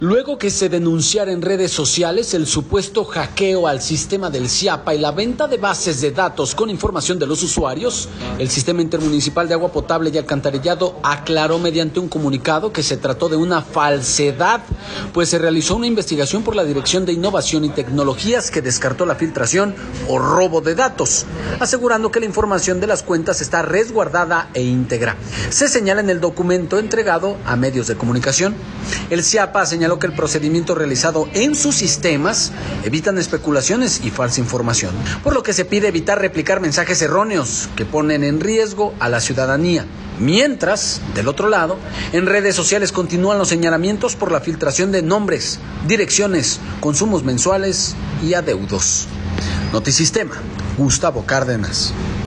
Luego que se denunciara en redes sociales el supuesto hackeo al sistema del CIAPA y la venta de bases de datos con información de los usuarios, el Sistema Intermunicipal de Agua Potable y Alcantarillado aclaró mediante un comunicado que se trató de una falsedad, pues se realizó una investigación por la Dirección de Innovación y Tecnologías que descartó la filtración o robo de datos, asegurando que la información de las cuentas está resguardada e íntegra. Se señala en el documento entregado a medios de comunicación. El CIAPA señaló que el procedimiento realizado en sus sistemas evitan especulaciones y falsa información, por lo que se pide evitar replicar mensajes erróneos que ponen en riesgo a la ciudadanía. Mientras, del otro lado, en redes sociales continúan los señalamientos por la filtración de nombres, direcciones, consumos mensuales y adeudos. Notisistema, Gustavo Cárdenas.